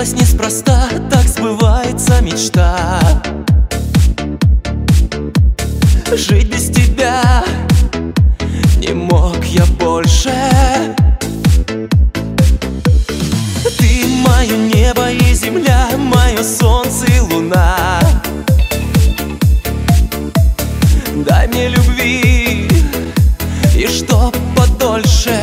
случилось неспроста, так сбывается мечта. Жить без тебя не мог я больше. Ты мое небо и земля, мое солнце и луна. Дай мне любви и чтоб подольше.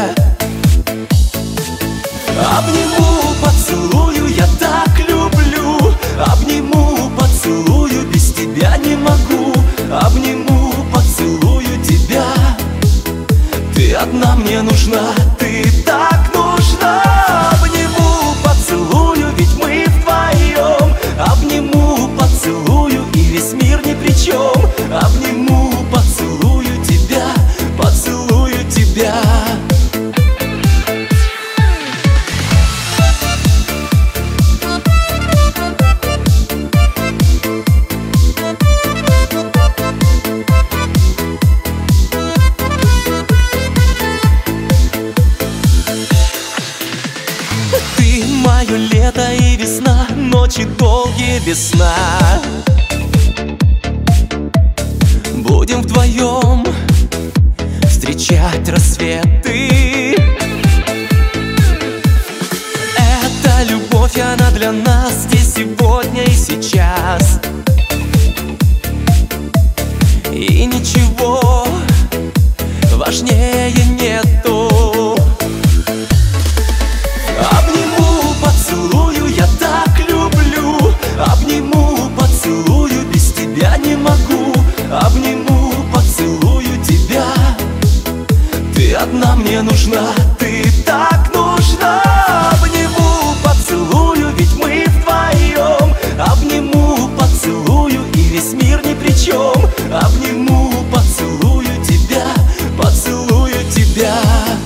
Обниму, поцелую, я так люблю. Обниму, поцелую, без тебя не могу. Обниму, поцелую тебя. Ты одна мне нужна, ты так нужна. Обниму, поцелую, ведь мы вдвоем. Обниму, поцелую, и весь мир ни при чем. Обниму, поцелую тебя, поцелую тебя. Ты мое лето и весна, ночи долгие без сна. Будем вдвоем встречать рассветы. Эта любовь, она для нас здесь сегодня и сейчас. И ничего важнее нету. Обниму, поцелую, я так люблю. Обниму, поцелую, без тебя не могу. Обниму, поцелую тебя. Ты одна мне нужна, ты так нужна. Обниму, поцелую, ведь мы вдвоем. Обниму, поцелую, и весь мир ни при чем. Обниму, поцелую тебя, поцелую тебя.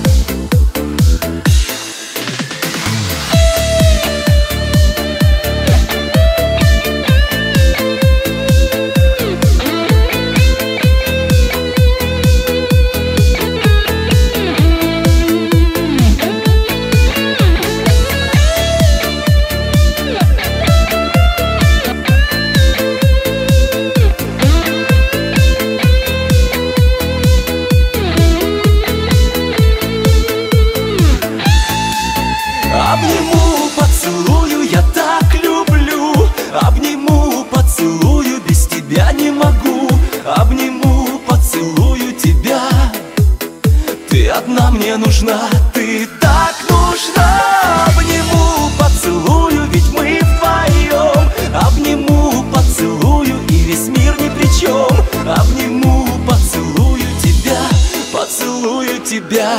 Обниму, поцелую, я так люблю. Обниму, поцелую, без тебя не могу. Обниму, поцелую тебя. Ты одна мне нужна, ты так нужна. Обниму, поцелую, ведь мы вдвоем. Обниму, поцелую, и весь мир ни при чем. Обниму, поцелую тебя, поцелую тебя.